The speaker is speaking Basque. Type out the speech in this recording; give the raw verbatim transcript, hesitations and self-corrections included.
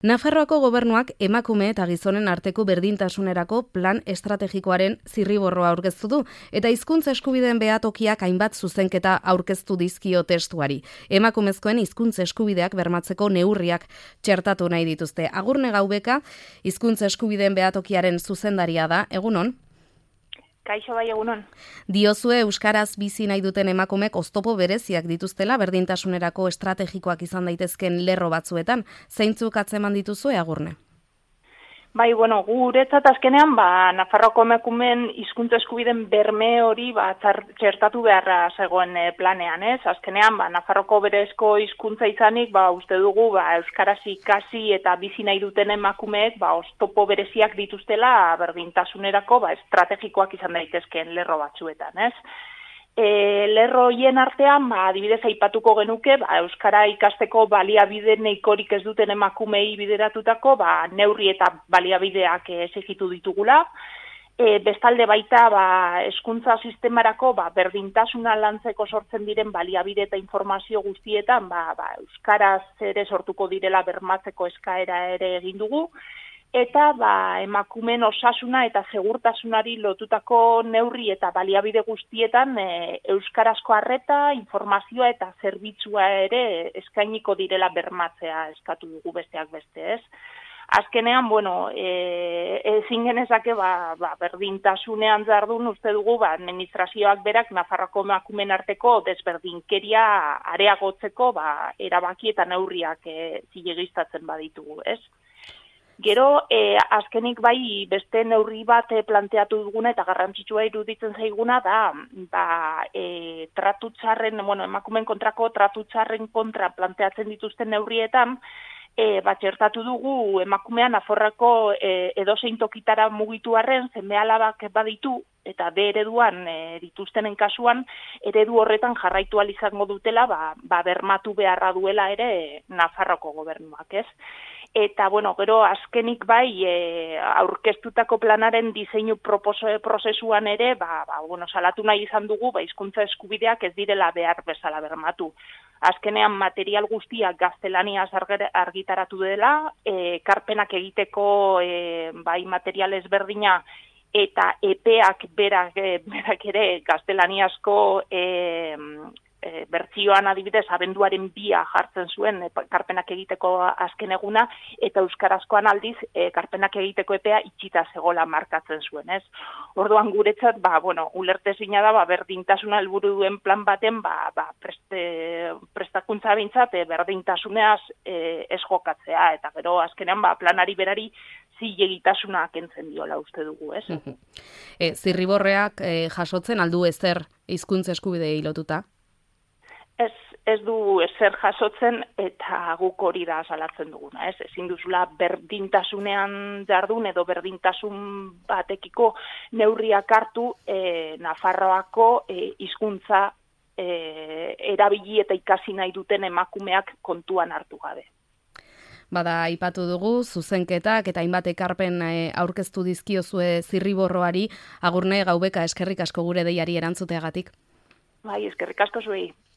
Nafarroako gobernuak emakume eta gizonen arteko berdintasunerako plan estrategikoaren zirriborroa aurkeztu du eta hizkuntza eskubideen behatokiak hainbat zuzenketa aurkeztu dizkio testuari. Emakumezkoen hizkuntza eskubideak bermatzeko neurriak txertatu nahi dituzte. Agurne Gaubeka, hizkuntza eskubideen behatokiaren zuzendaria da. Egunon? Kaixo bai, egunon. Diozue euskaraz bizi nahi duten emakumek oztopo bereziak dituztela berdintasunerako estrategikoak izan daitezken lerro batzuetan. Zeintzuk atzeman dituzue, Agurne? Bai, bueno, guretzat azkenean, ba, Nafarroako emakumeen hizkuntza eskubideen berme hori ba, txertatu beharra zegoen planean, ez? Azkenean, ba, Nafarroko berezko hizkuntza izanik, ba, uste dugu, ba, euskaraz ikasi eta bizi nahi duten emakumeek, ba, oztopo bereziak dituztela berdintasunerako, ba, estrategikoak izan daitezkeen lerro batzuetan, ez? E, lerro hien artean, ba, adibidez aipatuko genuke, ba, euskara ikasteko baliabide nahikorik ez duten emakumei bideratutako, ba, neurri eta baliabideak exigitu ditugula. E, bestalde baita, ba, hezkuntza sistemarako, ba, berdintasuna lantzeko sortzen diren baliabide eta informazio guztietan, ba, ba, euskaraz ere sortuko direla bermatzeko eskaera ere egin dugu. Eta ba, emakumeen osasuna eta segurtasunari lotutako neurri eta baliabide guztietan e, euskarazko arreta, informazioa eta zerbitzua ere eskainiko direla bermatzea eskatu dugu besteak beste, ez? Azkenean, bueno, e, ezin genezake ba, ba, berdintasunean jardun uste dugu ba, administrazioak berak Nafarroako emakumeen arteko desberdinkeria areagotzeko ba, erabaki eta neurriak e, zilegistatzen baditugu, ez? Gero, eh, azkenik bai beste neurri bat eh, planteatu duguna eta garrantzitsua iruditzen zaiguna da ba, eh, tratu txarren, bueno, emakumeen kontrako tratu txarren kontra planteatzen dituzten neurrietan, eh, bat txertatu dugu emakumean Nafarroako eh, edozein tokitara mugitu arren, seme-alabak baditu, eta B ereduan e, dituztenen kasuan, eredu horretan jarraitu ahal izango dutela, ba, ba bermatu beharra duela ere Nafarroako gobernuak, ez? Eta, bueno, gero azkenik bai, e, aurkeztutako planaren diseinu prozesuan ere, ba, ba, bueno, salatu nahi izan dugu, ba, hizkuntza eskubideak ez direla behar bezala bermatu. Azkenean material guztiak gaztelaniaz argitaratu dela, e, karpenak egiteko e, bai material ezberdina eta epeak berak, berak ere gaztelaniazko e, e, bertsioan adibidez abenduaren bia jartzen zuen e, karpenak egiteko azken eguna, eta euskarazkoan aldiz e, karpenak egiteko epea itxita zegola markatzen zuen, ez? Orduan guretzat, ba, bueno, ulertezina da, ba, berdintasuna helburu duen plan baten, ba, ba, preste, prestakuntza bintzat, e, berdintasuneaz e, ez jokatzea, eta gero azkenean, ba, planari berari zilegitasuna kentzen diola uste dugu, ez? e, zirriborreak e, jasotzen aldu ezer hizkuntza eskubidei lotuta? Ez, ez du ezer jasotzen eta guk hori da salatzen duguna, ez? Ezin duzula berdintasunean jardun edo berdintasun batekiko neurriak hartu e, Nafarroako e, hizkuntza e, erabili eta ikasi nahi duten emakumeak kontuan hartu gabe. Bada, aipatu dugu, zuzenketak eta hainbat ekarpen aurkeztu dizkiozue zirriborroari. Agurne Gaubeka, eskerrik asko gure deiari erantzuteagatik. Bai, eskerrik asko zuei.